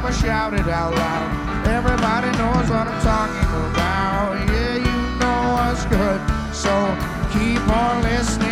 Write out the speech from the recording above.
I'ma shout it out loud. Everybody knows what I'm talking about. Yeah, you know what's good, so keep on listening.